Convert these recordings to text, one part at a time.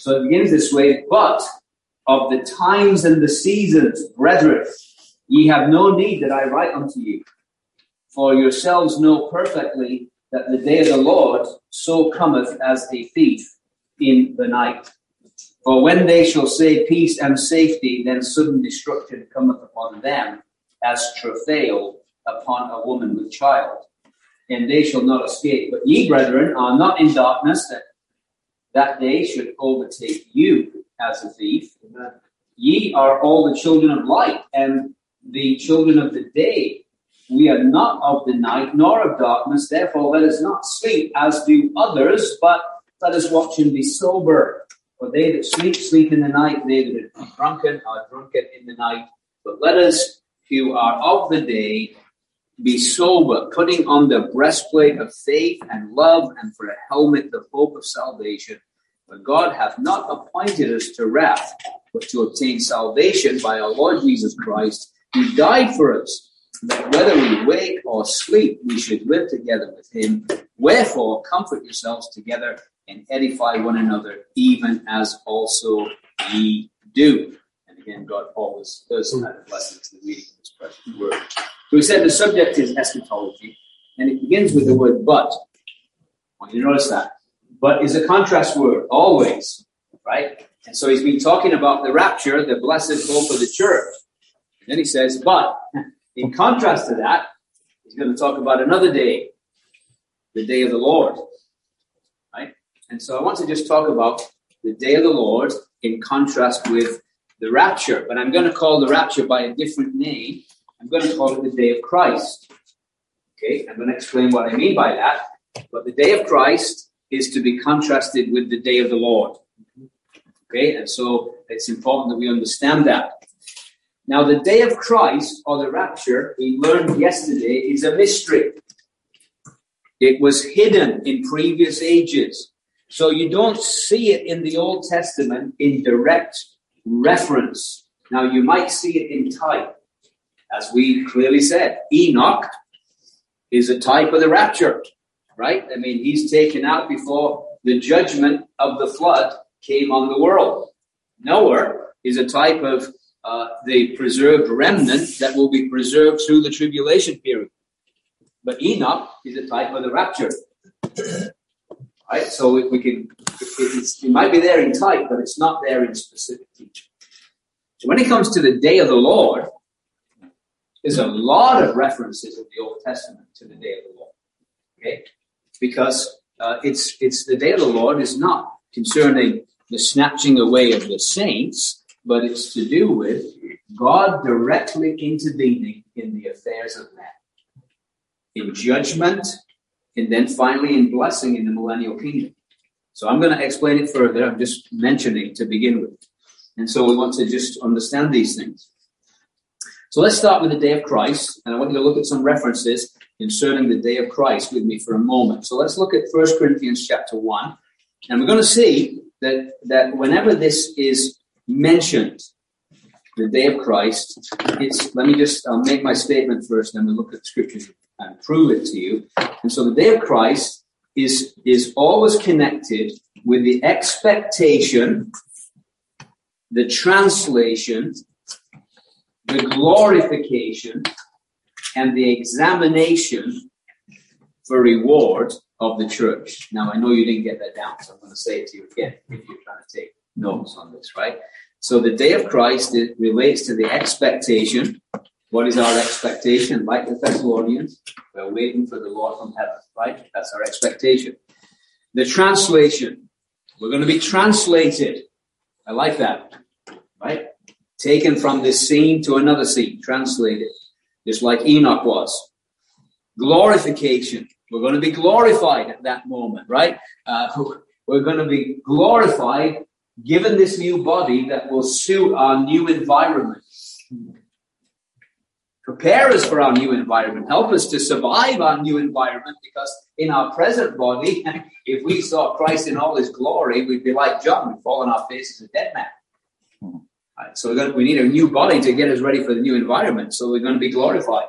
So it begins this way, but of the times and the seasons, brethren, ye have no need that I write unto you. For yourselves know perfectly that the day of the Lord so cometh as a thief in the night. For when they shall say peace and safety, then sudden destruction cometh upon them, as travail upon a woman with child. And they shall not escape. But ye, brethren, are not in darkness, that day should overtake you as a thief. Amen. Ye are all the children of light, and the children of the day. We are not of the night, nor of darkness. Therefore, let us not sleep as do others, but let us watch and be sober. For they that sleep, sleep in the night. They that are drunken in the night. But let us, who are of the day, be sober, putting on the breastplate of faith and love, and for a helmet the hope of salvation. For God hath not appointed us to wrath, but to obtain salvation by our Lord Jesus Christ, who died for us, that whether we wake or sleep, we should live together with him. Wherefore, comfort yourselves together and edify one another, even as also ye do. And again, God always does add a blessing to the reading of his precious word. So we said the subject is eschatology, and it begins with the word but. I want you to notice that. But is a contrast word, always, right? And so he's been talking about the rapture, the blessed hope of the church. And then he says, but in contrast to that, he's going to talk about another day, the day of the Lord, right? And so I want to just talk about the day of the Lord in contrast with the rapture. But I'm going to call the rapture by a different name. I'm going to call it the day of Christ. Okay, I'm going to explain what I mean by that. But the day of Christ is to be contrasted with the day of the Lord. Okay, and so it's important that we understand that. Now, the day of Christ, or the rapture, we learned yesterday, is a mystery. It was hidden in previous ages. So you don't see it in the Old Testament in direct reference. Now, you might see it in type. As we clearly said, Enoch is a type of the rapture, right? I mean, he's taken out before the judgment of the flood came on the world. Noah is a type of the preserved remnant that will be preserved through the tribulation period. But Enoch is a type of the rapture. Right? So it might be there in type, but it's not there in specific teaching. So when it comes to the day of the Lord, there's a lot of references in the Old Testament to the day of the Lord. Okay? Because it's the day of the Lord is not concerning the snatching away of the saints, but it's to do with God directly intervening in the affairs of man, in judgment, and then finally in blessing in the millennial kingdom. So I'm going to explain it further. I'm just mentioning to begin with. And so we want to just understand these things. So let's start with the day of Christ, and I want you to look at some references concerning the day of Christ with me for a moment. So let's look at 1 Corinthians chapter 1, and we're going to see that whenever this is mentioned, the day of Christ, I'll make my statement first, and then we'll look at the scriptures and prove it to you. And so the day of Christ is always connected with the expectation, the translation, the glorification, and the examination for reward of the church. Now, I know you didn't get that down, so I'm going to say it to you again if you're trying to take notes on this, right? So the day of Christ, it relates to the expectation. What is our expectation? Like the Thessalonians, we're waiting for the Lord from heaven, right? That's our expectation. The translation, we're going to be translated. I like that, right? Taken from this scene to another scene, translated, just like Enoch was. Glorification, we're going to be glorified at that moment, right? We're going to be glorified, given this new body that will suit our new environment. Prepare us for our new environment. Help us to survive our new environment, because in our present body, if we saw Christ in all his glory, we'd be like John. We'd fall on our face as a dead man. Right, so we need a new body to get us ready for the new environment. So we're going to be glorified.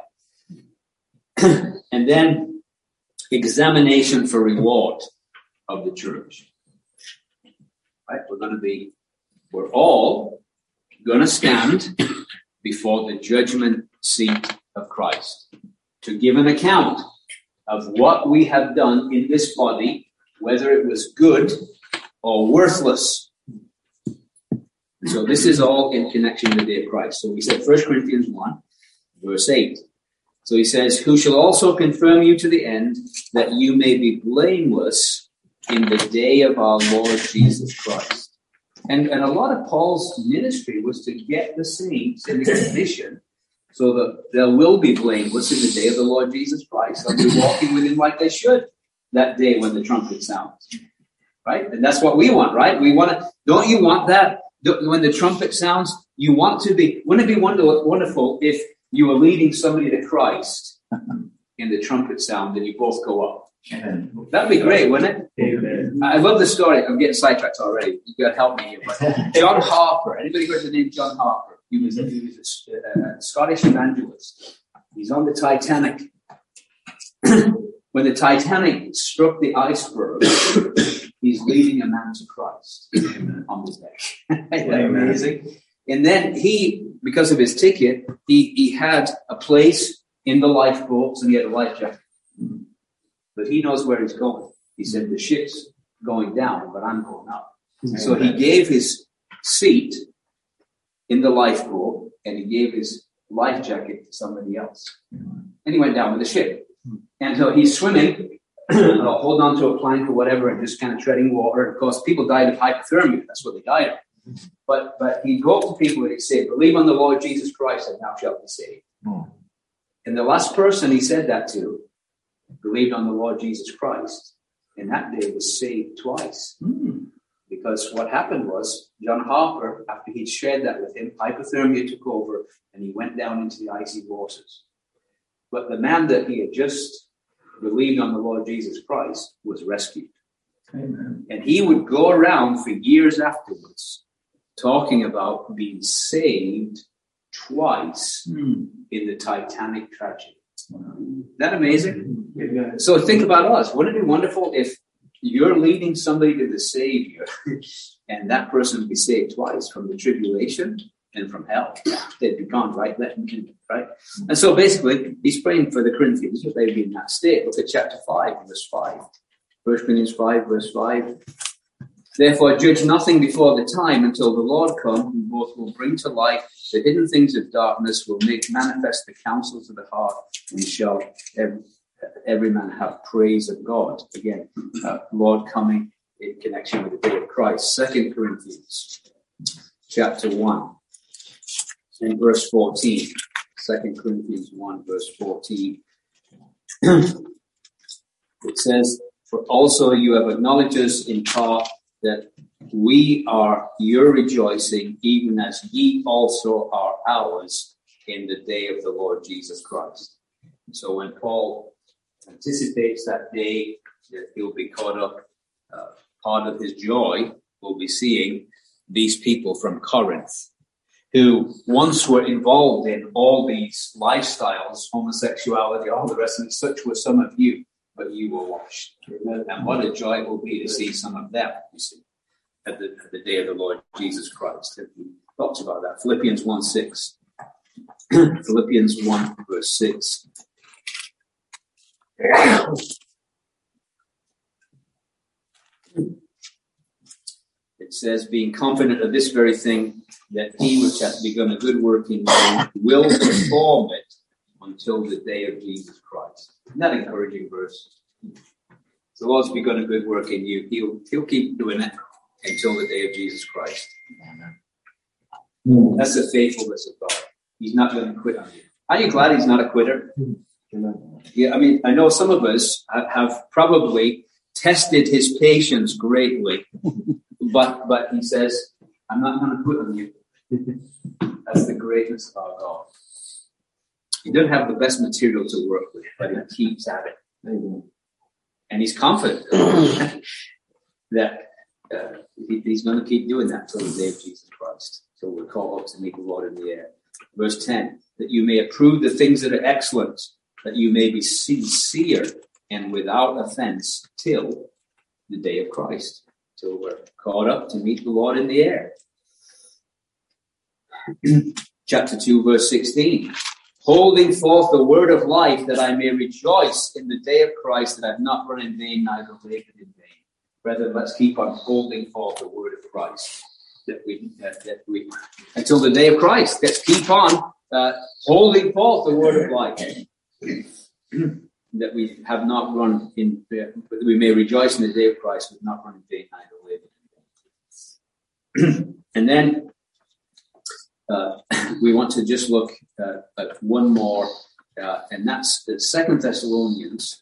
And then examination for reward of the church. right? We're all going to stand before the judgment seat of Christ to give an account of what we have done in this body, whether it was good or worthless. So this is all in connection with the day of Christ. So he said 1 Corinthians 1, verse 8. So he says, who shall also confirm you to the end, that you may be blameless in the day of our Lord Jesus Christ. And a lot of Paul's ministry was to get the saints in the condition so that there will be blameless in the day of the Lord Jesus Christ. They'll be walking with him like they should that day when the trumpet sounds. Right? And that's what we want, right? Don't you want that? When the trumpet sounds, you want to be, wouldn't it be wonderful if you were leading somebody to Christ in the trumpet sound and you both go up? Amen. That'd be great, wouldn't it? Amen. I love the story. I'm getting sidetracked already. You got to help me here. But John Harper. Anybody heard the name John Harper? He was a Scottish evangelist. He's on the Titanic. When the Titanic struck the iceberg, he's leading a man to Christ on the deck. Isn't that amazing? And then because of his ticket, he had a place in the lifeboats and he had a life jacket. But he knows where he's going. He said, the ship's going down, but I'm going up. So he gave his seat in the lifeboat and he gave his life jacket to somebody else. And he went down with the ship. And so he's swimming, holding on to a plank or whatever, and just kind of treading water. Of course, people died of hypothermia. That's what they died of. But he'd go up to people and he'd say, believe on the Lord Jesus Christ and thou shalt be saved. And the last person he said that to believed on the Lord Jesus Christ, and that day was saved twice. Because what happened was, John Harper, after he'd shared that with him, hypothermia took over, and he went down into the icy waters. But the man that he had just believed on the Lord Jesus Christ was rescued. Amen. And he would go around for years afterwards talking about being saved twice in the Titanic tragedy. Isn't that amazing? So think about us. Wouldn't it be wonderful if you're leading somebody to the Savior and that person would be saved twice, from the tribulation and from hell? They'd be gone, right? Let them in, right? And so basically, he's praying for the Corinthians that they'd be in that state. Look at chapter 5, verse 5. 1 Corinthians 5, verse 5. Therefore, judge nothing before the time until the Lord come, who both will bring to light the hidden things of darkness, will make manifest the counsels of the heart, and shall every man have praise of God. Again, Lord coming in connection with the day of Christ. 2 Corinthians chapter 1 and verse 14. 2 Corinthians 1, verse 14. It says, for also you have acknowledged us in part, that we are your rejoicing, even as ye also are ours in the day of the Lord Jesus Christ. So when Paul anticipates that day that he'll be caught up, part of his joy will be seeing these people from Corinth, who once were involved in all these lifestyles, homosexuality, all the rest of it. Such were some of you, but you were washed. And what a joy it will be to see some of them, you see, at the day of the Lord Jesus Christ. He talks about that. Philippians 1:6. Philippians 1, verse 6. It says, being confident of this very thing, that he which hath begun a good work in you will perform it until the day of Jesus Christ. Isn't that an encouraging verse? The Lord's begun a good work in you. He'll keep doing it until the day of Jesus Christ. Amen. That's the faithfulness of God. He's not going to quit on you. Are you glad he's not a quitter? Yeah, I mean, I know some of us have probably tested his patience greatly, but he says, I'm not going to quit on you. That's the greatness of our God. He doesn't have the best material to work with, but he keeps at it. And he's confident that he's going to keep doing that till the day of Jesus Christ. So we're called up to meet the Lord in the air. Verse 10, that you may approve the things that are excellent, that you may be sincere and without offense till the day of Christ, till we're caught up to meet the Lord in the air. Chapter 2, verse 16. Holding forth the word of life, that I may rejoice in the day of Christ, that I have not run in vain, neither labored in vain. Brethren, let's keep on holding forth the word of Christ, that we until the day of Christ. Let's keep on holding forth the word of life, that we have not run in, that we may rejoice in the day of Christ, we have not run in vain, neither labored in vain. And then we want to just look at one more, and that's the 2 Thessalonians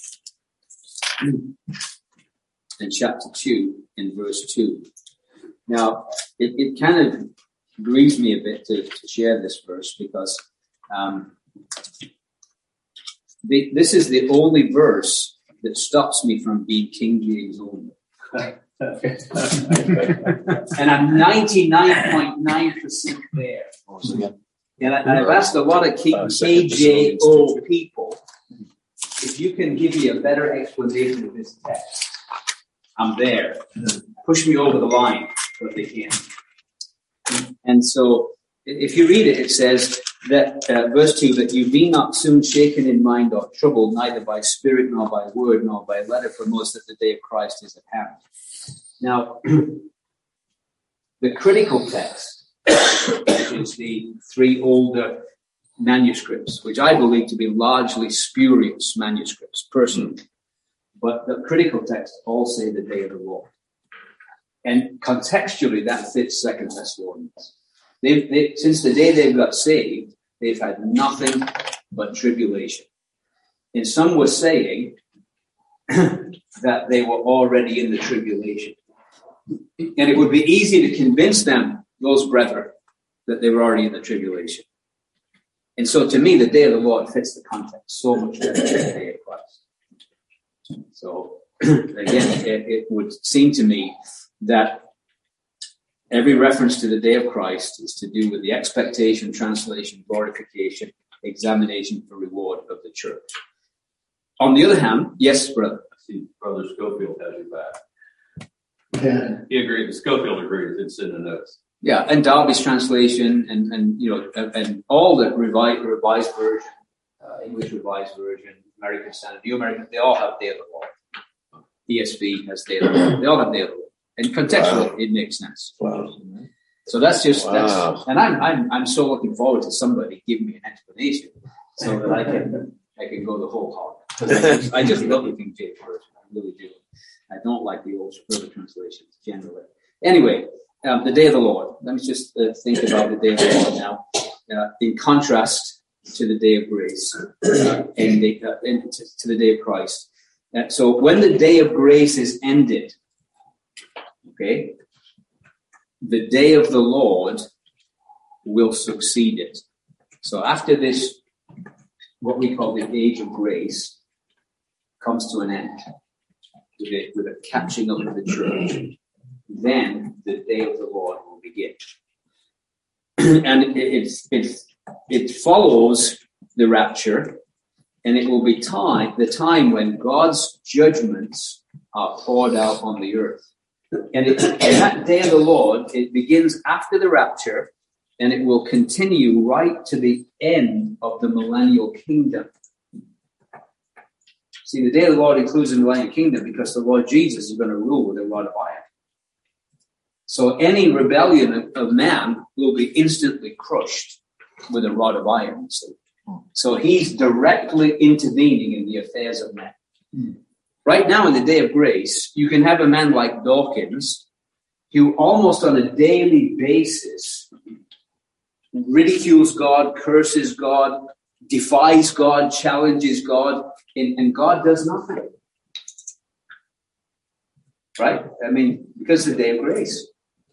in chapter 2, in verse 2. Now, it kind of grieves me a bit to share this verse, because this is the only verse that stops me from being King James only. And I'm 99.9% there. And I've asked a lot of KJO people, if you can give me a better explanation of this text, I'm there. Push me over the line, but they can't. And so, if you read it, it says that, verse 2, that you be not soon shaken in mind or troubled, neither by spirit, nor by word, nor by letter from us, that the day of Christ is at hand. Now, the critical text, which is the 3 older manuscripts, which I believe to be largely spurious manuscripts, personally, but the critical texts all say the day of the Lord. And contextually, that fits 2 Thessalonians. They, since the day they got saved, they've had nothing but tribulation. And some were saying that they were already in the tribulation. And it would be easy to convince them, those brethren, that they were already in the tribulation. And so to me, the day of the Lord fits the context so much better than the day of Christ. So again, it would seem to me that every reference to the day of Christ is to do with the expectation, translation, glorification, examination for reward of the church. On the other hand, yes, brother. I see Brother Schofield has your back. Yeah. He agreed. Schofield agrees. It's in the notes. Yeah, and Darby's translation, and you know, and all the revised version, English Revised Version, American Standard, New American, they all have Day of the Lord. ESV has Day of the Lord. They all have Day of the Lord. And contextually, it makes sense. Wow. So that's just that's, and I'm so looking forward to somebody giving me an explanation so that I can go the whole hog. I just love the King James version. I really do. I don't like the old further translations generally. Anyway, the day of the Lord. Let me just think about the day of the Lord now, in contrast to the day of grace, and to the day of Christ. So when the day of grace is ended, okay, the day of the Lord will succeed it. So after this, what we call the age of grace comes to an end, with a catching up of the church, then the day of the Lord will begin. And it follows the rapture, and it will be the time when God's judgments are poured out on the earth. And that day of the Lord, it begins after the rapture, and it will continue right to the end of the millennial kingdom. See, the day of the Lord includes the millennial kingdom because the Lord Jesus is going to rule with a rod of iron. So any rebellion of man will be instantly crushed with a rod of iron. So he's directly intervening in the affairs of men. Right now in the day of grace, you can have a man like Dawkins who almost on a daily basis ridicules God, curses God, defies God, challenges God, and God does nothing. Right? I mean, because it's the day of grace.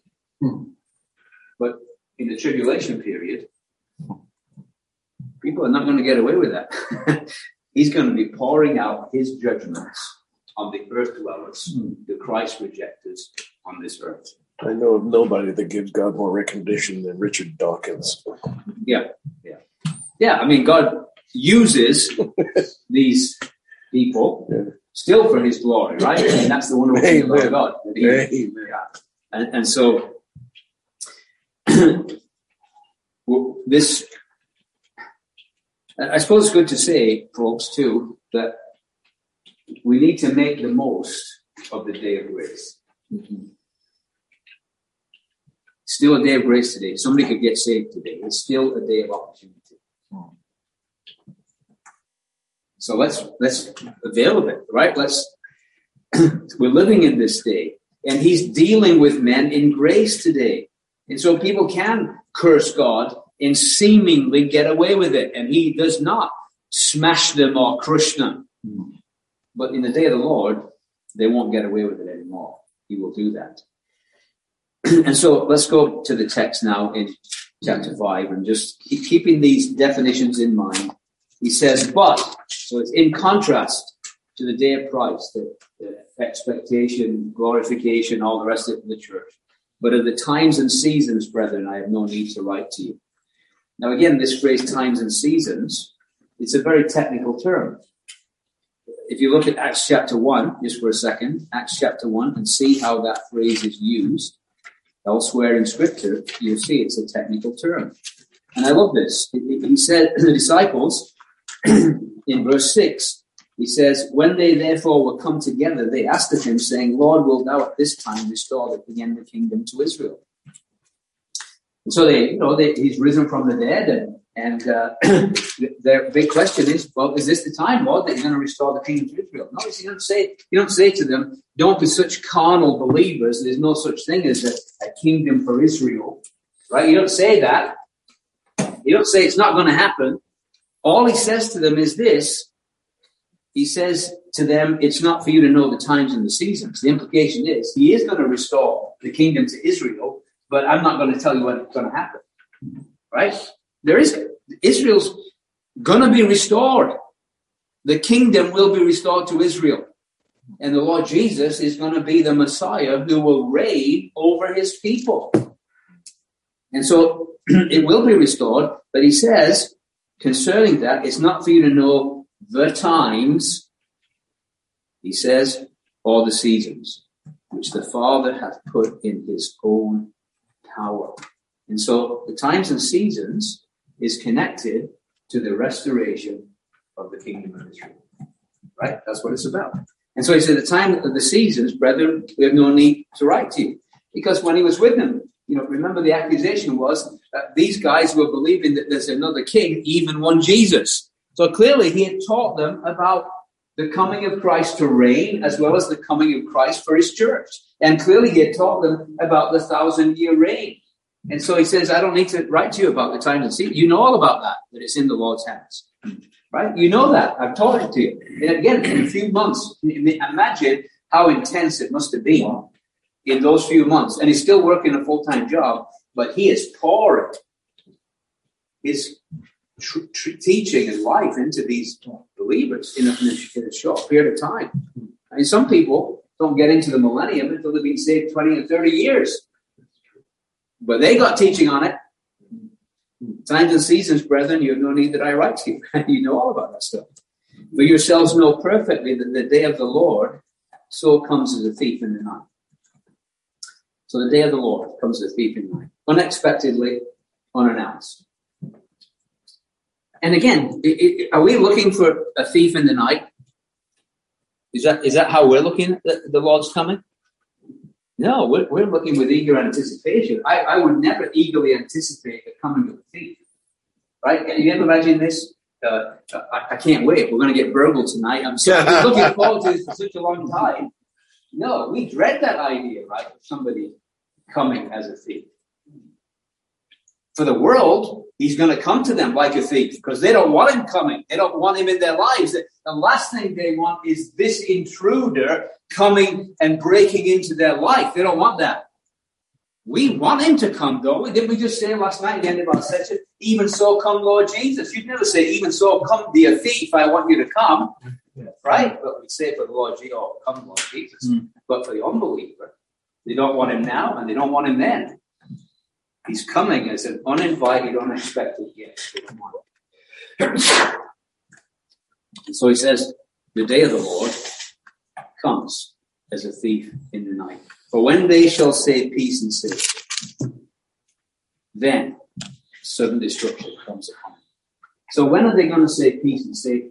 But in the tribulation period, people are not going to get away with that. He's going to be pouring out his judgments on the earth dwellers, the Christ rejectors on this earth. I know of nobody that gives God more recognition than Richard Dawkins. Yeah. I mean, God uses these people still for his glory, right? And that's the wonderful thing about God. Amen. And so this, I suppose it's good to say, folks, too, that we need to make the most of the day of grace. Mm-hmm. Still a day of grace today. Somebody could get saved today. It's still a day of opportunity. So let's avail of it, right? We're living in this day, and he's dealing with men in grace today. And so people can curse God and seemingly get away with it, and he does not smash them or crush them. But in the day of the Lord, they won't get away with it anymore. He will do that. And so let's go to the text now in chapter 5 and just keeping these definitions in mind. He says, but, so it's in contrast to the day of Christ, the expectation, glorification, all the rest of the church. But of the times and seasons, brethren, I have no need to write to you. Now again, this phrase times and seasons, it's a very technical term. If you look at Acts chapter 1, just for a second, Acts chapter 1, and see how that phrase is used elsewhere in Scripture, you'll see it's a technical term. And I love this. He said, the disciples, in verse 6, he says, when they therefore were come together, they asked of him, saying, Lord, wilt thou at this time restore again the kingdom to Israel? And so he's risen from the dead, and their big question is, well, is this the time, Lord, that you're going to restore the kingdom to Israel? No, you don't say to them, don't be such carnal believers. There's no such thing as a kingdom for Israel, right? You don't say that. You don't say it's not going to happen. All he says to them is this. He says to them, it's not for you to know the times and the seasons. The implication is he is going to restore the kingdom to Israel, but I'm not going to tell you when it's going to happen, right? Israel's going to be restored. The kingdom will be restored to Israel. And the Lord Jesus is going to be the Messiah who will reign over his people. And so it will be restored, but he says, concerning that, it's not for you to know the times, he says, or the seasons, which the Father hath put in his own power. And so the times and seasons is connected to the restoration of the kingdom of Israel. Right? That's what it's about. And so he said, the time of the seasons, brethren, we have no need to write to you. Because when he was with them, remember the accusation was that these guys were believing that there's another king, even one Jesus. So clearly he had taught them about the coming of Christ to reign, as well as the coming of Christ for his church. And clearly he had taught them about the 1,000-year reign. And so he says, I don't need to write to you about the time and season. You know all about that it's in the Lord's hands. Right? You know that. I've taught it to you. And again, in a few months, imagine how intense it must have been in those few months. And he's still working a full-time job, but he is pouring his teaching and life into these believers in a short period of time. I mean, some people don't get into the millennium until they've been saved 20 and 30 years. But they got teaching on it. Times and seasons, brethren, you have no need that I write to you. You know all about that stuff. For yourselves know perfectly that the day of the Lord so comes as a thief in the night. So the day of the Lord comes as a thief in the night. Unexpectedly, unannounced. And again, are we looking for a thief in the night? Is that how we're looking at the Lord's coming? No, we're looking with eager anticipation. I would never eagerly anticipate the coming of a thief. Right? Can you ever imagine this? I can't wait. We're going to get burgled tonight. I'm looking forward to this for such a long time. No, we dread that idea, right? Of somebody coming as a thief. For the world, he's going to come to them like a thief because they don't want him coming. They don't want him in their lives. The last thing they want is this intruder coming and breaking into their life. They don't want that. We want him to come, don't we? Didn't we just say last night at the end of our session, even so come Lord Jesus? You'd never say, even so come be a thief, I want you to come. Right? But we say for the Lord Jesus, oh, come Lord Jesus. But for the unbeliever, they don't want him now and they don't want him then. He's coming as an uninvited, unexpected guest. And so he says, the day of the Lord comes as a thief in the night. For when they shall say peace and safety, then sudden destruction comes upon them. So when are they going to say peace and safety?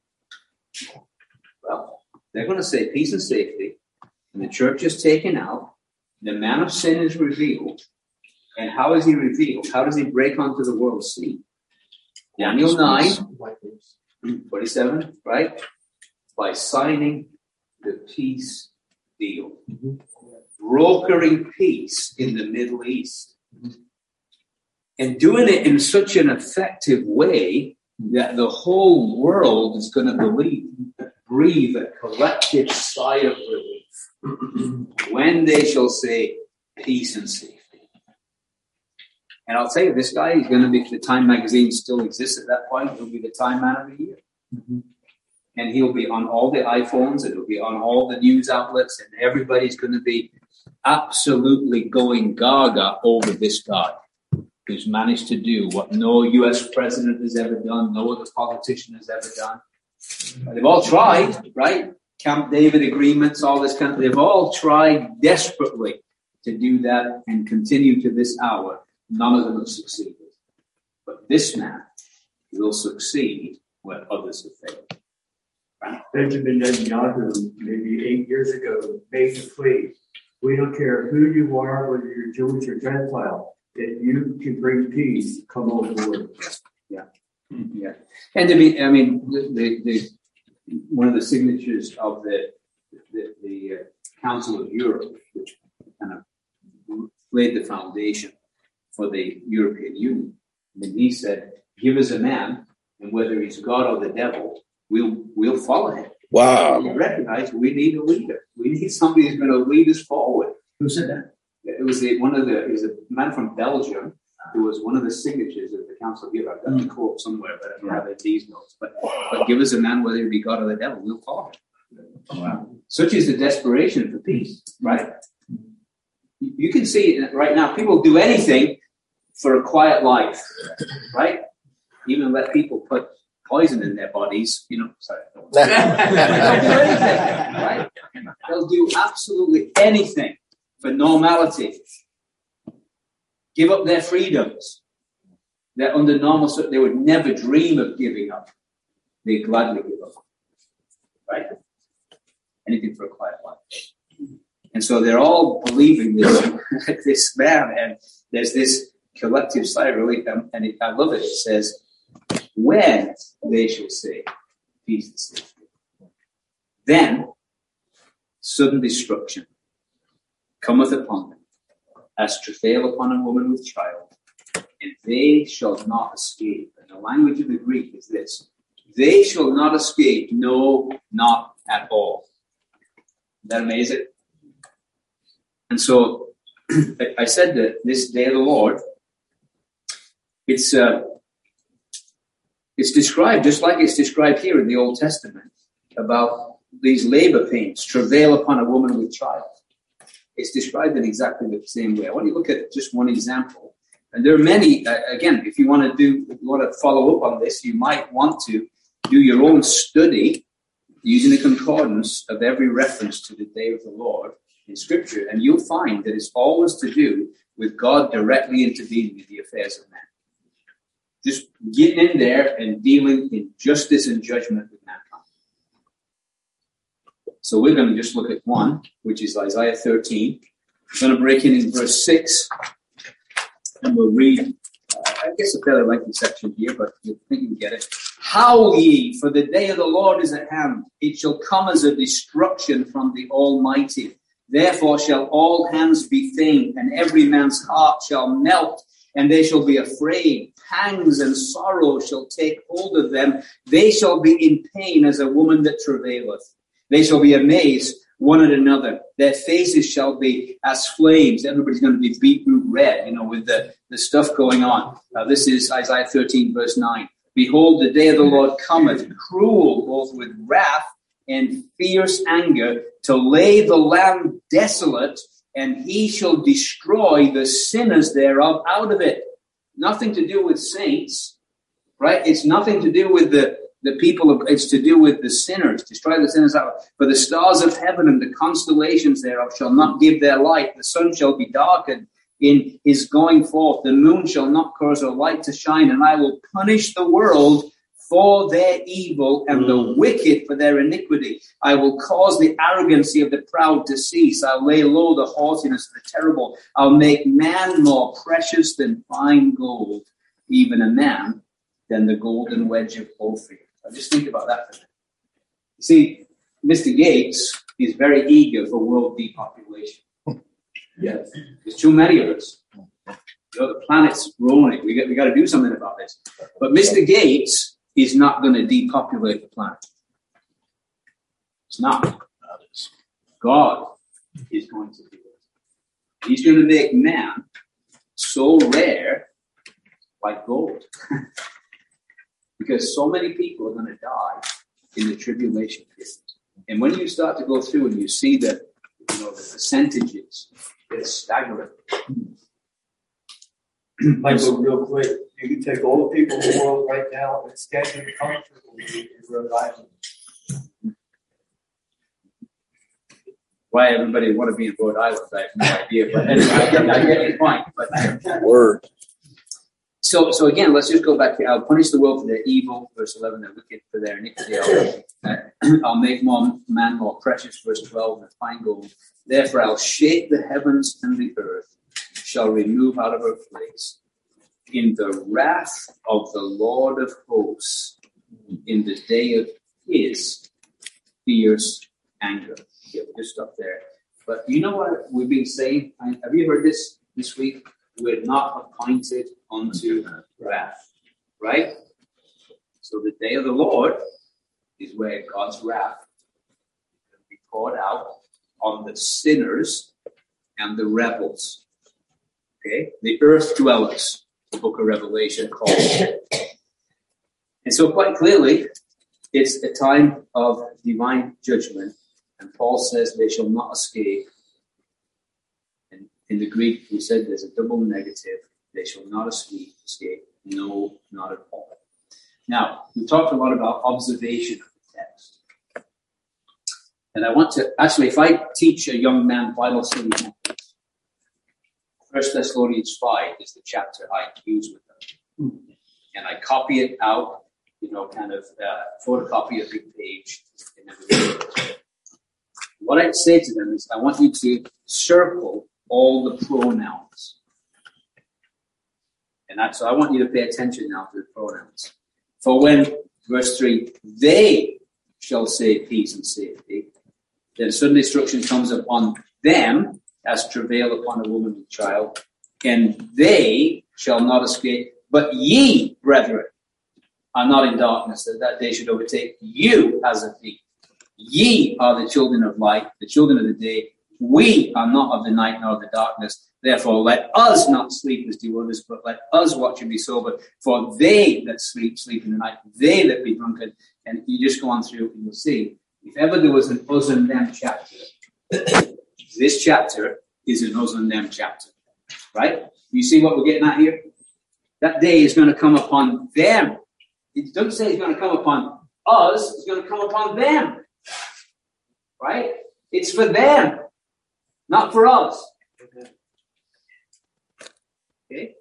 Well, they're going to say peace and safety, and the church is taken out, the man of sin is revealed. And how is he revealed? How does he break onto the world scene? Daniel 9:47, right? By signing the peace deal. Brokering peace in the Middle East. And doing it in such an effective way that the whole world is going to breathe a collective sigh of relief when they shall say peace and safety. And I'll tell you, this guy is going to be, if the Time magazine still exists at that point, he'll be the Time Man of the Year. And he'll be on all the iPhones, and he'll be on all the news outlets, and everybody's going to be absolutely going gaga over this guy who's managed to do what no U.S. president has ever done, no other politician has ever done. They've all tried, right? Camp David agreements, all this kind of, they've all tried desperately to do that and continue to this hour. None of them have succeeded. But this man will succeed where others have failed. Right? Benjamin Netanyahu, maybe 8 years ago, made the plea. We don't care who you are, whether you're Jewish or Gentile. If you can bring peace, come on board. Yeah. And to be, I mean, the one of the signatures of the Council of Europe, which kind of laid the foundation for the European Union, and he said, "Give us a man, and whether he's God or the devil, we'll follow him." Wow! We recognize we need a leader. We need somebody who's going to lead us forward. Who said that? It was a man from Belgium who was one of the signatures of the Council of Europe. I've got the quote somewhere, but I don't have it these notes. But give us a man, whether it be God or the devil, we'll follow him. Wow! Such is the desperation for peace, right? You can see it right now. People do anything for a quiet life, right? Even let people put poison in their bodies, sorry. They'll do anything, right? They'll do absolutely anything for normality. Give up their freedoms that under normal they would never dream of giving up. They gladly give up, right? Anything for a quiet life. And so they're all believing this man, and there's this collective sigh of relief, and I love it. It says, when they shall say peace and safety, then sudden destruction cometh upon them, as travail upon a woman with child, and they shall not escape. And the language of the Greek is this: they shall not escape, no, not at all. Isn't that amazing? And so I said that this day of the Lord, it's described just like it's described here in the Old Testament about these labor pains, travail upon a woman with child. It's described in exactly the same way. I want you to look at just one example. And there are many, again, if you want to follow up on this, you might want to do your own study using the concordance of every reference to the day of the Lord in Scripture, and you'll find that it's always to do with God directly intervening in the affairs of man. Just getting in there and dealing in justice and judgment with mankind. So we're going to just look at one, which is Isaiah 13. We're going to break in verse 6, and we'll read, I guess, a fairly lengthy section here, but you think you can get it. Howl ye, for the day of the Lord is at hand. It shall come as a destruction from the Almighty. Therefore shall all hands be faint, and every man's heart shall melt, and they shall be afraid. Pangs and sorrow shall take hold of them. They shall be in pain as a woman that travaileth. They shall be amazed one at another. Their faces shall be as flames. Everybody's going to be beetroot red, with the stuff going on. This is Isaiah 13, verse 9. Behold, the day of the Lord cometh, cruel both with wrath and fierce anger, to lay the land desolate, and he shall destroy the sinners thereof out of it. Nothing to do with saints, right? It's nothing to do with the the people of, it's to do with the sinners, destroy the sinners out. For the stars of heaven and the constellations thereof shall not give their light. The sun shall be darkened in his going forth. The moon shall not cause her light to shine. And I will punish the world for their evil and the wicked for their iniquity. I will cause the arrogancy of the proud to cease. I'll lay low the haughtiness of the terrible. I'll make man more precious than fine gold, even a man than the golden wedge of Ophir. Now just think about that for a minute. You see, Mr. Gates is very eager for world depopulation. Yes. There's too many of us. The planet's groaning. We got to do something about this. But Mr. Gates is not going to depopulate the planet. It's not. God is going to do it. He's going to make man so rare like gold. Because so many people are going to die in the tribulation period. And when you start to go through and you see that, the percentages, it's staggering. Michael, real quick, you can take all the people in the world right now and stand comfortably in Rhode Island. Why everybody would want to be in Rhode Island, I have no idea. But anyway, I get your point. But Word. So again, let's just go back to, I'll punish the world for their evil, verse 11, the wicked for their iniquity. I'll make man more precious, verse 12, than fine gold. Therefore I'll shake the heavens and the earth, shall remove out of her place. In the wrath of the Lord of hosts, in the day of his fierce anger. Yeah, we'll just stop there. But you know what we've been saying? Have you heard this week? We're not appointed unto wrath, right? So the day of the Lord is where God's wrath will be poured out on the sinners and the rebels. Okay? The earth dwellers, the book of Revelation calls it. And so quite clearly, it's a time of divine judgment. And Paul says they shall not escape. And in the Greek, we said there's a double negative. They shall not escape. No, not at all. Now, we talked a lot about observation of the text. And I want to, actually, if I teach a young man Bible study, 1 Thessalonians 5 is the chapter I use with them. And I copy it out, photocopy a big page. And what I'd say to them is, I want you to circle all the pronouns. And so I want you to pay attention now to the pronouns. For when, verse 3, they shall say peace and safety, then sudden destruction comes upon them as travail upon a woman with child, and they shall not escape. But ye, brethren, are not in darkness, that day should overtake you as a thief. Ye are the children of light, the children of the day. We are not of the night nor of the darkness. Therefore, let us not sleep as do others, but let us watch and be sober. For they that sleep, sleep in the night. They that be drunken. And you just go on through and you'll see. If ever there was an us and them chapter, this chapter is an us and them chapter. Right? You see what we're getting at here? That day is going to come upon them. It doesn't say it's going to come upon us. It's going to come upon them. Right? It's for them, not for us. Okay?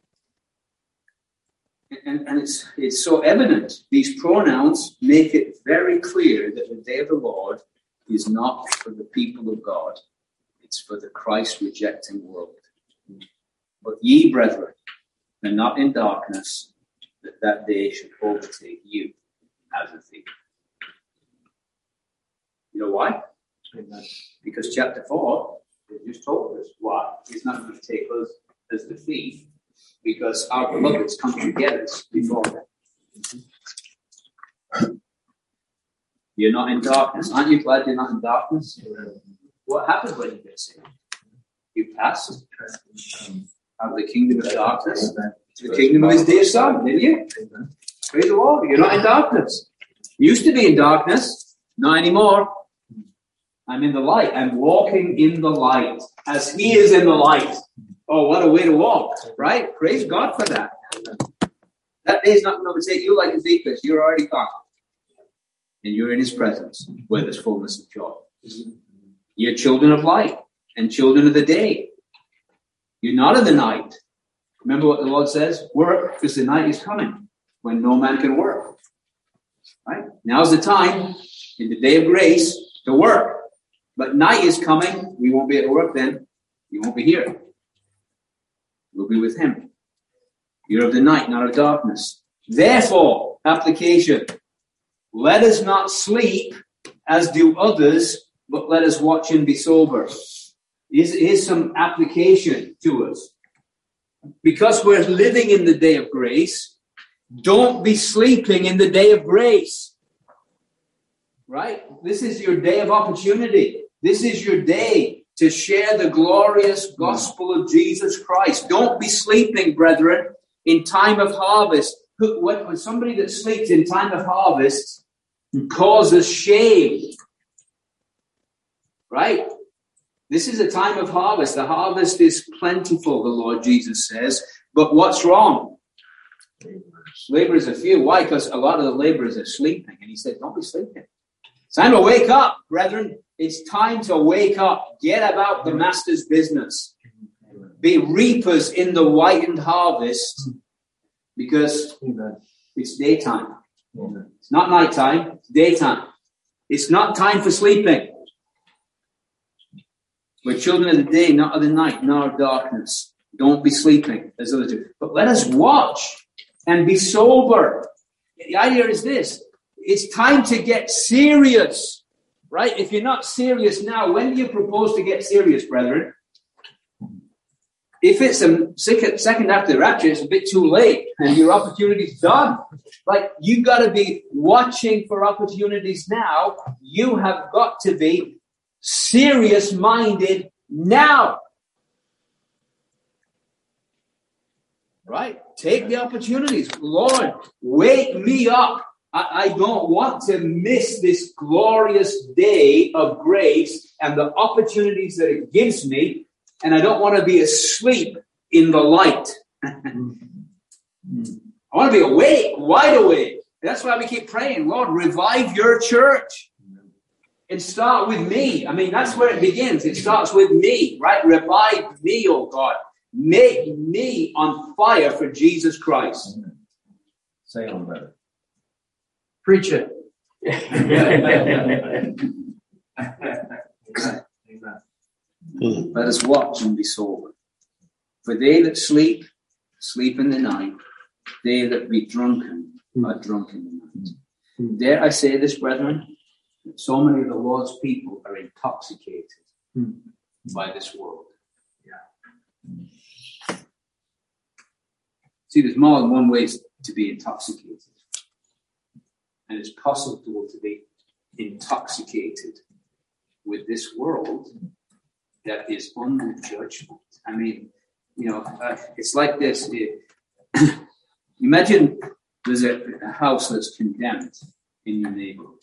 And it's so evident. These pronouns make it very clear that the day of the Lord is not for the people of God. It's for the Christ-rejecting world. But ye, brethren, are not in darkness, that day should overtake you as a thief. You know why? Because chapter 4, they just told us why. He's not going to take us as the thief, because our beloveds come together before them. You're not in darkness. Aren't you glad you're not in darkness? What happened when you get saved? You passed out of the kingdom of darkness to the kingdom of his dear Son, didn't you? Praise the Lord. You're not in darkness. You used to be in darkness. Not anymore. I'm in the light. I'm walking in the light as he is in the light. Oh, what a way to walk, right? Praise God for that. That day is not going to overtake you like a thief, because you're already gone. and you're in his presence where there's fullness of joy. You're children of light and children of the day. You're not of the night. Remember what the Lord says? Work, because the night is coming when no man can work. Right? Now's the time in the day of grace to work. But night is coming. We won't be at work then. We won't be here. We'll be with him. You're of the night, not of darkness. Therefore, application. Let us not sleep as do others, but let us watch and be sober. Here's some application to us. Because we're living in the day of grace, don't be sleeping in the day of grace. Right? This is your day of opportunity. This is your day to share the glorious gospel of Jesus Christ. Don't be sleeping, brethren, in time of harvest. When somebody that sleeps in time of harvest causes shame. Right? This is a time of harvest. The harvest is plentiful, the Lord Jesus says. But what's wrong? Laborers are few. Why? Because a lot of the laborers are sleeping. And he said, don't be sleeping. It's time to wake up, brethren. It's time to wake up. Get about the master's business. Be reapers in the whitened harvest, because it's daytime. It's not nighttime. It's daytime. It's not time for sleeping. We're children of the day, not of the night, nor of darkness. Don't be sleeping, as others do. But let us watch and be sober. The idea is this. It's time to get serious, right? If you're not serious now, when do you propose to get serious, brethren? If it's a second after the rapture, it's a bit too late and your opportunity's done. Like, you've got to be watching for opportunities now. You have got to be serious-minded now. Right? Take the opportunities. Lord, wake me up. I don't want to miss this glorious day of grace and the opportunities that it gives me. And I don't want to be asleep in the light. I want to be awake, wide awake. That's why we keep praying, Lord, revive your church. And start with me. I mean, that's where it begins. It starts with me, right? Revive me, oh God. Make me on fire for Jesus Christ. Say it better. Preach it. Let us watch and be sober. For they that sleep, sleep in the night. They that be drunken are drunk in the night. Dare I say this, brethren? So many of the Lord's people are intoxicated by this world. Yeah. See, there's more than one way to be intoxicated. And it's possible to be intoxicated with this world that is under judgment. I mean, it's like this. Imagine there's a house that's condemned in your neighborhood.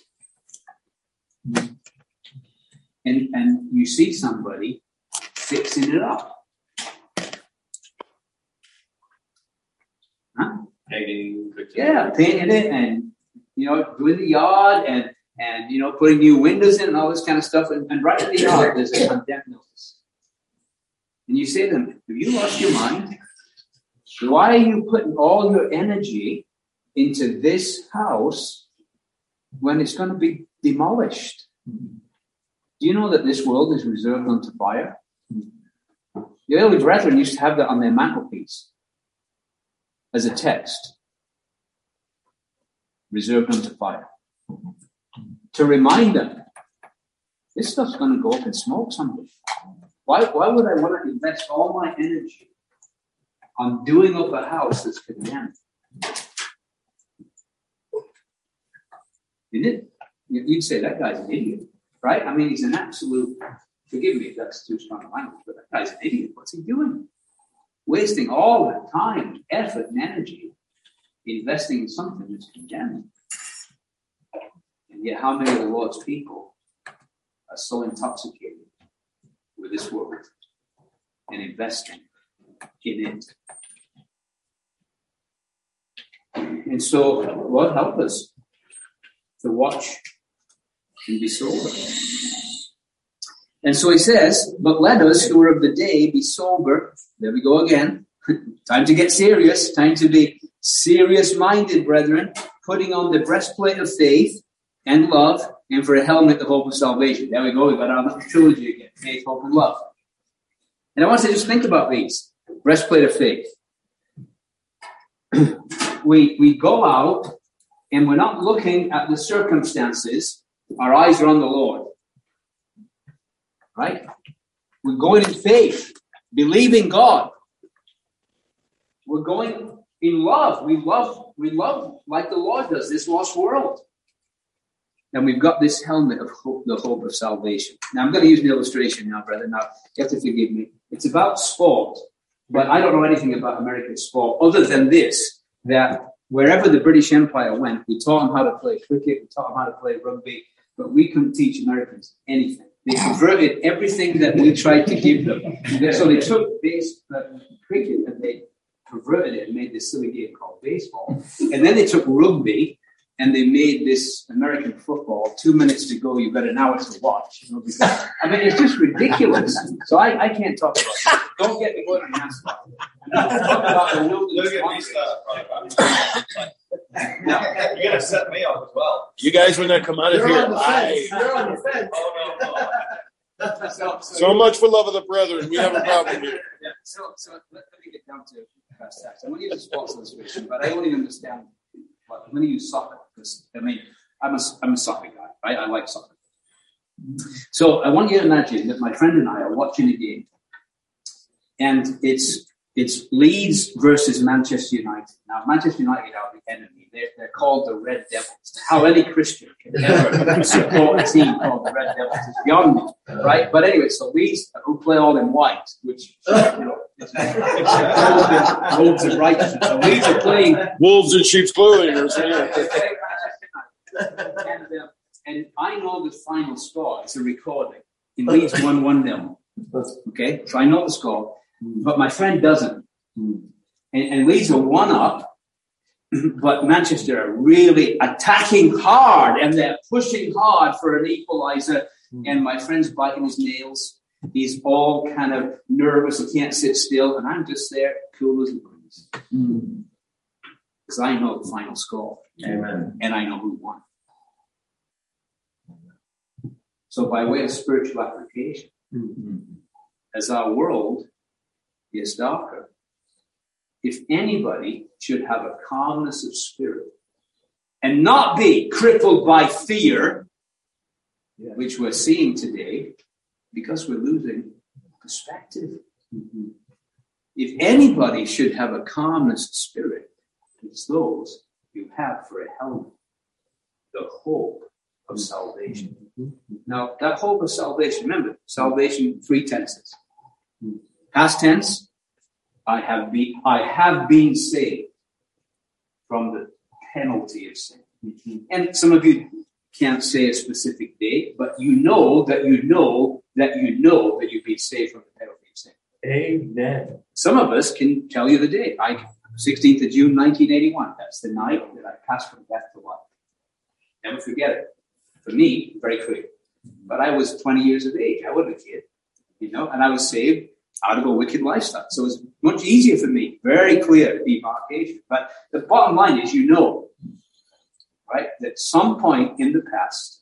And you see somebody fixing it up. Huh? Painting. Yeah, painting it and, doing the yard and putting new windows in and all this kind of stuff. And right in the yard, there's a condemned notice. And you say to them, have you lost your mind? Why are you putting all your energy into this house when it's going to be demolished? Do you know that this world is reserved unto fire? The early brethren used to have that on their mantelpiece as a text. Reserved unto fire. To remind them, this stuff's going to go up in smoke someday. Why would I want to invest all my energy on doing up a house that's condemned? You'd say that guy's an idiot, right? I mean, he's an absolute, forgive me if that's too strong a language, but that guy's an idiot. What's he doing? Wasting all that time, effort, and energy investing in something that's condemned. And yet, how many of the Lord's people are so intoxicated with this world and investing in it? And so, Lord, help us to watch and be sober. And so he says, but let us who are of the day be sober. There we go again. Time to get serious. Time to be serious-minded, brethren, putting on the breastplate of faith and love, and for a helmet, the hope of salvation. There we go. We've got our little trilogy again. Faith, hope, and love. And I want to just think about these. Breastplate of faith. We go out, and we're not looking at the circumstances. Our eyes are on the Lord. Right? We're going in faith, believing God. We're going in love. We love like the Lord does, this lost world. And we've got this helmet of hope, the hope of salvation. Now, I'm going to use an illustration now, brother. Now, you have to forgive me. It's about sport, but I don't know anything about American sport other than this, that wherever the British Empire went, we taught them how to play cricket, we taught them how to play rugby, but we couldn't teach Americans anything. They perverted everything that we tried to give them. So they took cricket and they perverted it and made this silly game called baseball. And then they took rugby and they made this American football. 2 minutes to go, you've got an hour to watch. Because, I mean, it's just ridiculous. So I can't talk about it. Don't get me going on NASCAR. Talk about the wilderness. Look at me stuff. Now, you're going to set me up as well. You guys, when I come out of here, You're on the fence. Oh, no. So much for love of the brethren. We have a problem here. Yeah, so let me get down to past tax. I'm going to use a sports illustration, but I only understand. I'm going to use soccer because I'm a soccer guy, right? I like soccer. So I want you to imagine that my friend and I are watching a game, and it's Leeds versus Manchester United. Now Manchester United are the enemy. They're called the Red Devils. How any Christian can ever support a team called the Red Devils is beyond me, right? But anyway, so Leeds, who play all in white, which it's robes of righteousness. So Leeds are playing Wolves in sheep's clothing. Or and I know the final score. It's a recording. In Leeds 1-0. Okay, so I know the score, but my friend doesn't. And Leeds are 1-up. But Manchester are really attacking hard, and they're pushing hard for an equalizer. And my friend's biting his nails. He's all kind of nervous. He can't sit still. And I'm just there, cool as a breeze. Because I know the final score. Amen. And I know who won. So by way of spiritual application, as our world is darker, if anybody should have a calmness of spirit and not be crippled by fear, which we're seeing today, because we're losing perspective. If anybody should have a calmness of spirit, it's those you have for a helmet, the hope of salvation. Now, that hope of salvation, remember, salvation, 3 tenses. Past tense, I have been saved from the penalty of sin. And some of you can't say a specific date, but you know that you've been saved from the penalty of sin. Amen. Some of us can tell you the date. 16th of June, 1981. That's the night that I passed from death to life. Never forget it. For me, very clear. But I was 20 years of age. I wasn't a kid, and I was saved out of a wicked lifestyle. So it was much easier for me. Very clear demarcation. But the bottom line is, right, that at some point in the past,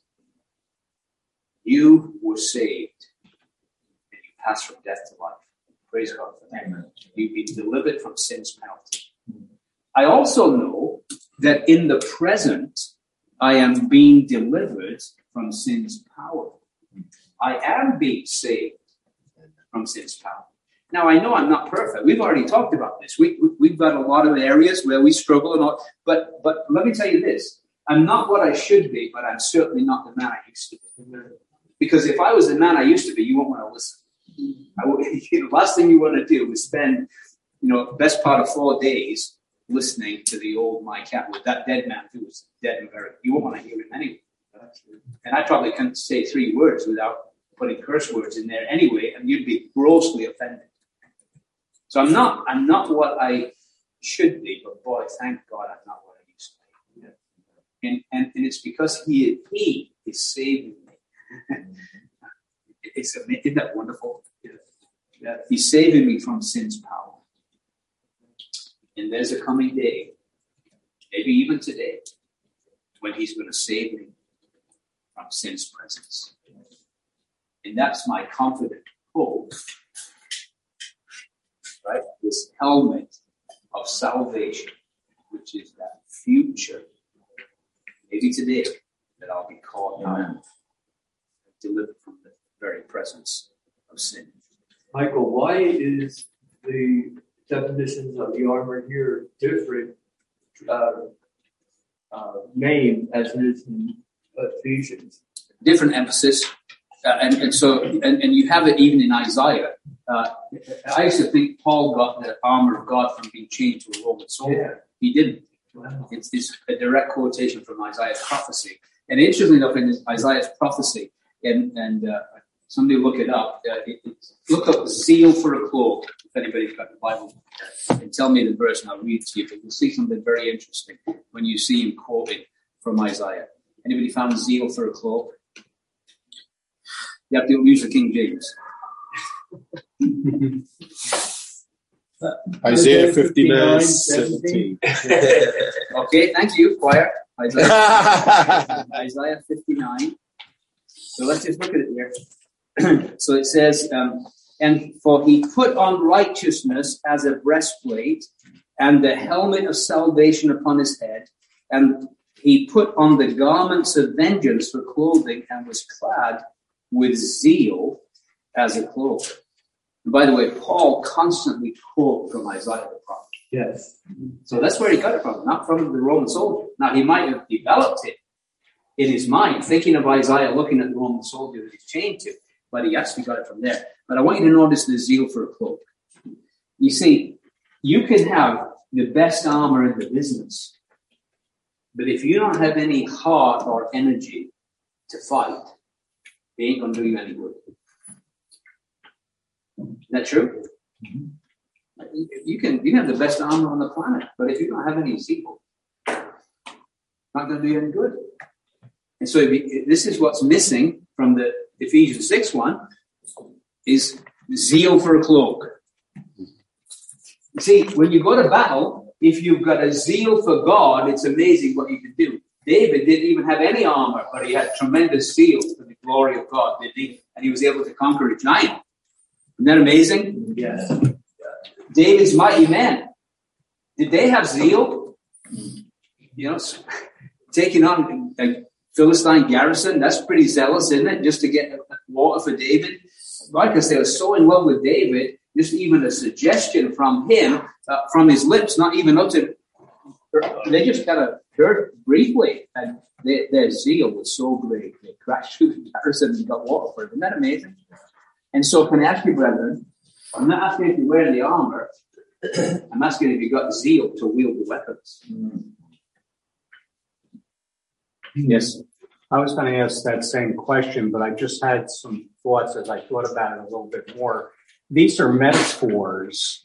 you were saved and you passed from death to life. Praise God for that. Amen. You've been delivered from sin's penalty. I also know that in the present, I am being delivered from sin's power. I am being saved from sin's power. Now, I know I'm not perfect. We've already talked about this. We've got a lot of areas where we struggle and all. But let me tell you this. I'm not what I should be, but I'm certainly not the man I used to be. Because if I was the man I used to be, you won't want to listen. The last thing you want to do is spend, the best part of 4 days listening to the old My Cat with that dead man who was dead and buried. You won't want to hear him anyway. And I probably couldn't say 3 words without putting curse words in there anyway, and you'd be grossly offended. So I'm not what I should be, but boy, thank God I'm not what I used to be. And it's because he is saving me. Isn't that wonderful? Yeah. He's saving me from sin's power. And there's a coming day, maybe even today, when he's going to save me from sin's presence. And that's my confident hope, right? This helmet of salvation, which is that future, maybe today, that I'll be caught out and delivered from the very presence of sin. Michael, why is the definitions of the armor here different name as it is in Ephesians? Different emphasis. And you have it even in Isaiah. I used to think Paul got the armor of God from being chained to a Roman soldier. Yeah. He didn't. Wow. It's a direct quotation from Isaiah's prophecy. And interestingly enough, in Isaiah's prophecy, and somebody look it up. Look up zeal for a cloak. If anybody's got the Bible, and tell me the verse, and I'll read to you. But you'll see something very interesting when you see him quoting from Isaiah. Anybody found zeal for a cloak? You have to use the King James. Isaiah 59:17. Okay, thank you, choir. Isaiah 59. So let's just look at it here. So it says, and for he put on righteousness as a breastplate and the helmet of salvation upon his head, and he put on the garments of vengeance for clothing and was clad with zeal as a cloak. And by the way, Paul constantly quotes from Isaiah the prophet. Yes. So that's where he got it from, not from the Roman soldier. Now, he might have developed it in his mind, thinking of Isaiah, looking at the Roman soldier that he's chained to, but he actually got it from there. But I want you to notice the zeal for a cloak. You see, you can have the best armor in the business, but if you don't have any heart or energy to fight, it ain't going to do you any good. Isn't that true? Mm-hmm. You can have the best armor on the planet, but if you don't have any zeal, it's not going to do you any good. And so this is what's missing from the Ephesians 6 one, is zeal for a cloak. You see, when you go to battle, if you've got a zeal for God, it's amazing what you can do. David didn't even have any armor, but he had tremendous zeal for the glory of God, didn't he? And he was able to conquer a giant. Isn't that amazing? Yes. David's mighty men, did they have zeal? You know, taking on a Philistine garrison, that's pretty zealous, isn't it? Just to get water for David. Because they were so in love with David, just even a suggestion from him, from his lips, not even up to, they just kind of heard briefly, and their zeal was so great. They crashed through the garrison and got water for it. Isn't that amazing? And so can I ask you, brethren, I'm not asking if you wear the armor, I'm asking if you got zeal to wield the weapons. Yes. I was going to ask that same question, but I just had some thoughts as I thought about it a little bit more. These are metaphors.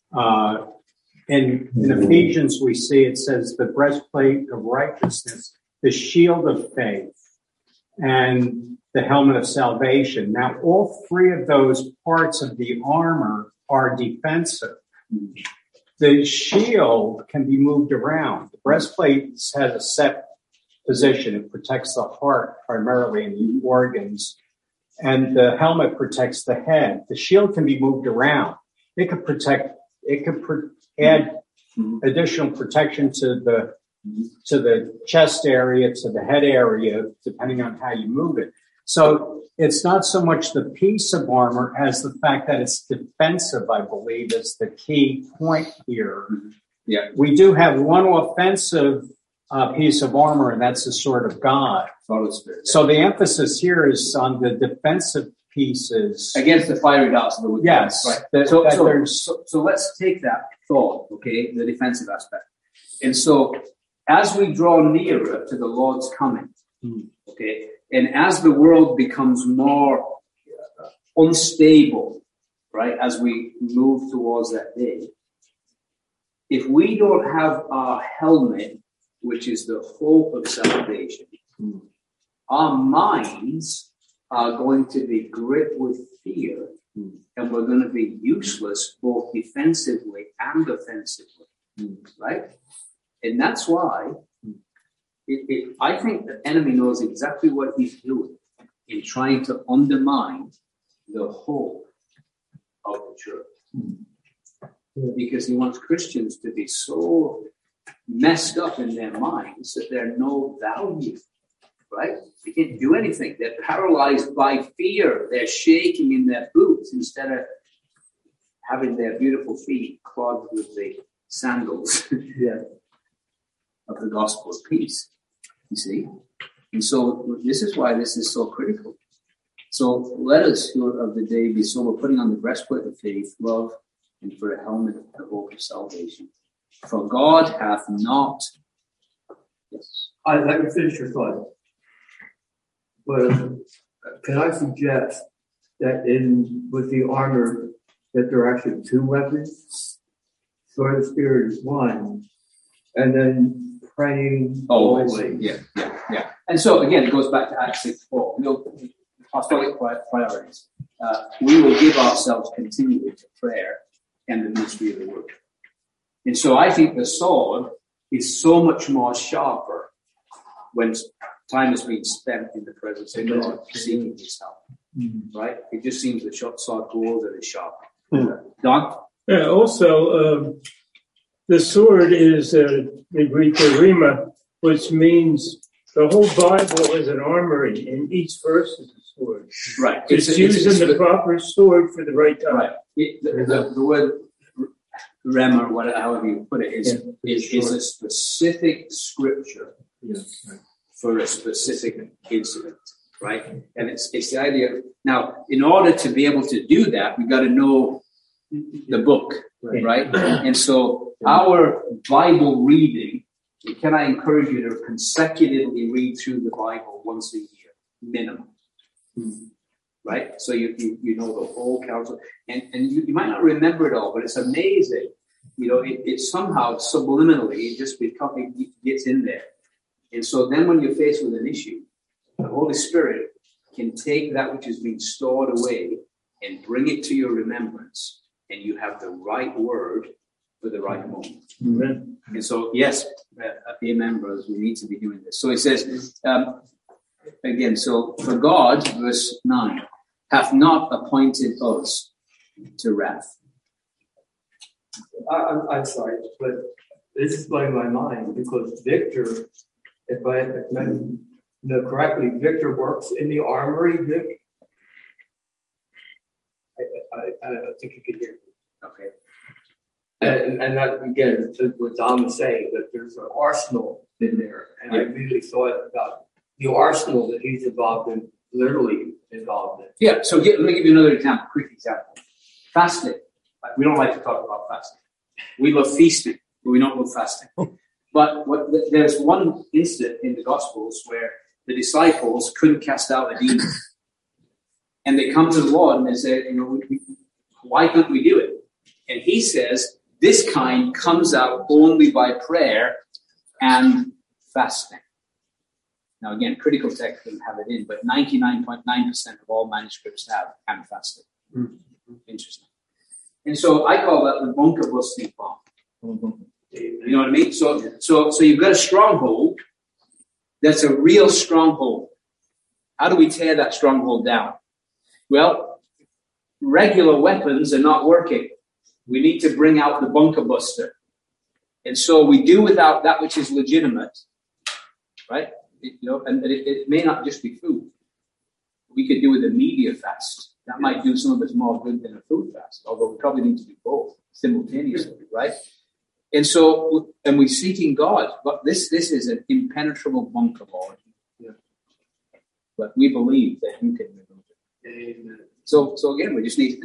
In Ephesians, we see it says the breastplate of righteousness, the shield of faith, and the helmet of salvation. Now, all three of those parts of the armor are defensive. The shield can be moved around. The breastplate has a set position. It protects the heart primarily and the organs. And the helmet protects the head. The shield can be moved around. It could add additional protection to the chest area, to the head area, depending on how you move it. So it's not so much the piece of armor as the fact that it's defensive, I believe, is the key point here. Yeah. We do have one offensive piece of armor, and that's the sword of God. So the emphasis here is on the defensive pieces. Against the fiery darts of the wicked. Yes. Right. So let's take that thought, okay, the defensive aspect. And so as we draw nearer to the Lord's coming, okay, and as the world becomes more unstable, right, as we move towards that day, if we don't have our helmet, which is the hope of salvation, our minds are going to be gripped with fear, and we're going to be useless both defensively and offensively, right? And that's why I think the enemy knows exactly what he's doing in trying to undermine the hope of the church. Because he wants Christians to be so messed up in their minds that they're no value, right? They can't do anything. They're paralyzed by fear. They're shaking in their boots instead of having their beautiful feet clogged with the sandals of the gospel of peace, you see. And so this is why this is so critical. So let us, who are of the day, be sober, putting on the breastplate of faith, love, and for a helmet of the hope of salvation. For God hath not... Yes. I'd like to finish your thought. But can I suggest that with the armor, that there are actually two weapons? Sword of the Spirit is one, and then praying always. Yeah. And so again, it goes back to Acts 6:4. Apostolic priorities. We will give ourselves continually to prayer and the ministry of the word. And so I think the sword is so much more sharper when time has been spent in the presence of God, seeking his help. Right? It just seems the sword goes and it's sharper. Don? Yeah, also, the sword is the Greek rhema, which means the whole Bible is an armory, and each verse is a sword. Right. It's using the proper sword for the right time. Right. The word rhema, or however you put it, is a specific scripture for a specific incident, right? And it's the idea. Now, in order to be able to do that, we got to know the book, right? And so our Bible reading, can I encourage you to consecutively read through the Bible once a year, minimum, right? So you know the whole counsel, and you might not remember it all, but it's amazing. You know, it somehow subliminally it gets in there. And so then when you're faced with an issue, the Holy Spirit can take that which has been stored away and bring it to your remembrance, and you have the right word for the right moment. Amen. And so, yes, amen, brothers, we need to be doing this. So it says, again, so for God, verse 9, hath not appointed us to wrath. I'm sorry, but this is blowing my mind because Victor, if I know correctly, Victor works in the armory, Vic. I don't think you could hear me. Okay. And that, again, to what Don was saying, that there's an arsenal in there. And I immediately thought about the arsenal that he's literally involved in. Yeah, so let me give you another example, quick example. Fasting. We don't like to talk about fasting. We love feasting, but we don't love fasting. But there's one incident in the Gospels where the disciples couldn't cast out a demon. And they come to the Lord and they say, why couldn't we do it? And he says, this kind comes out only by prayer and fasting. Now, again, critical text doesn't have it in, but 99.9% of all manuscripts have and fasting. Interesting. And so I call that the bunker busting bomb. You know what I mean? So you've got a stronghold that's a real stronghold. How do we tear that stronghold down? Well, regular weapons are not working. We need to bring out the bunker buster. And so we do without that which is legitimate, right? And it may not just be food. We could do with a media fast. That might do some of us more good than a food fast, although we probably need to do both simultaneously, right? And so, and we're seeking God, but this is an impenetrable bunker, Lord. Yeah. But we believe that you can remove it. Amen. So again, we just need,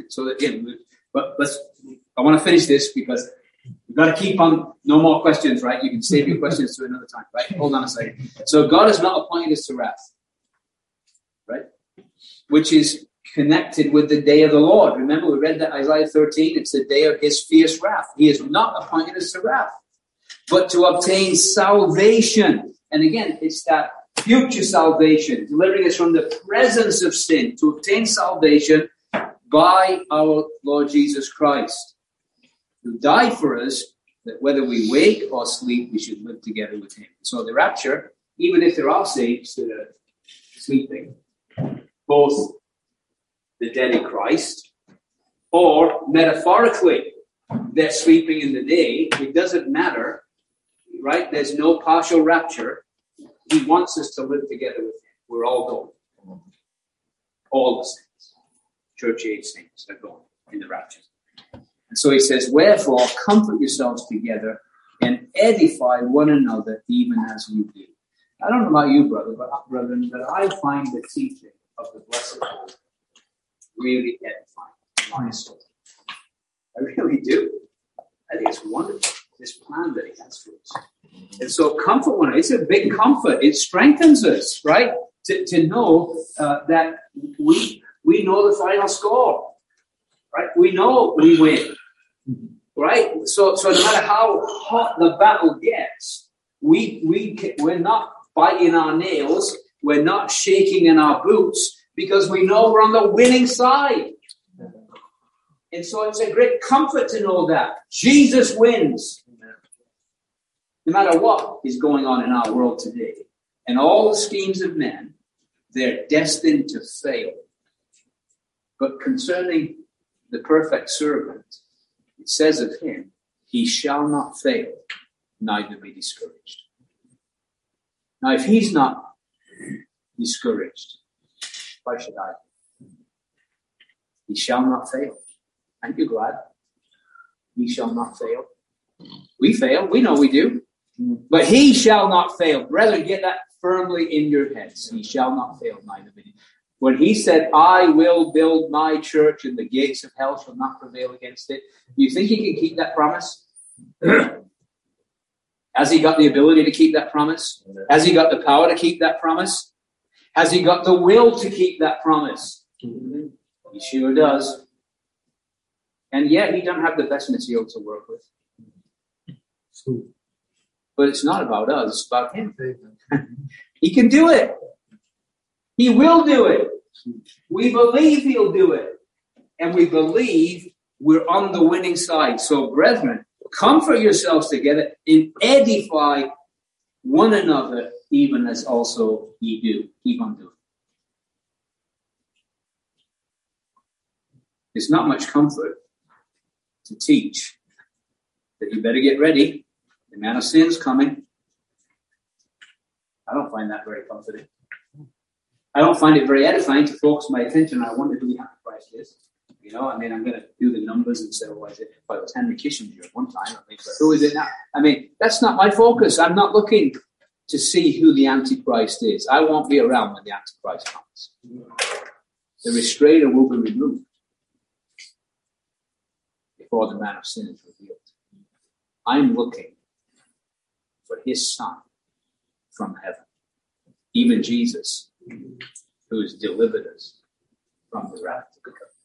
I want to finish this because we've got to keep on, no more questions, right? You can save your questions to another time, right? Hold on a second. So God has not appointed us to wrath, right? Which is connected with the day of the Lord. Remember, we read that Isaiah 13, it's the day of his fierce wrath. He has not appointed us to wrath, but to obtain salvation. And again, it's that future salvation, delivering us from the presence of sin to obtain salvation by our Lord Jesus Christ, who died for us, that whether we wake or sleep, we should live together with him. So the rapture, even if there are saints that are sleeping, both the dead in Christ, or metaphorically, they're sleeping in the day, it doesn't matter, right? There's no partial rapture. He wants us to live together with him. We're all going. All the saints, church age saints, are going in the rapture. And so he says, wherefore, comfort yourselves together and edify one another even as you do. I don't know about you, brethren, but I find the teaching of the Blessed Holy really edifying my soul. I really do. I think it's wonderful, this plan that he has for us. And so comfort one another. It's a big comfort. It strengthens us, right? To know that we know the final score. Right? We know we win. Right? So no matter how hot the battle gets, we're not biting our nails, we're not shaking in our boots, because we know we're on the winning side. And so it's a great comfort to know that Jesus wins. No matter what is going on in our world today, and all the schemes of men, they're destined to fail. But concerning the perfect servant, it says of him, he shall not fail, neither be discouraged. Now, if he's not discouraged, why should I? He shall not fail. Aren't you glad? He shall not fail. We fail. We know we do. But he shall not fail. Brethren, get that firmly in your heads. He shall not fail, neither be. When he said, I will build my church and the gates of hell shall not prevail against it, you think he can keep that promise? Has he got the ability to keep that promise? Has he got the power to keep that promise? Has he got the will to keep that promise? He sure does. And yet he doesn't have the best material to work with. But it's not about us, it's about him. He can do it. He will do it. We believe he'll do it. And we believe we're on the winning side. So, brethren, comfort yourselves together and edify one another, even as also ye do. Keep on doing. There's not much comfort to teach that you better get ready. The man of sin's coming. I don't find that very comforting. I don't find it very edifying to focus my attention. I wonder who the Antichrist is. You know, I mean, I'm going to do the numbers and say, well, is it by the Henry Kissinger at one time? Who is it now? I mean, that's not my focus. I'm not looking to see who the Antichrist is. I won't be around when the Antichrist comes. The restrainer will be removed before the man of sin is revealed. I'm looking for his son from heaven, even Jesus, who has delivered us from the wrath to come.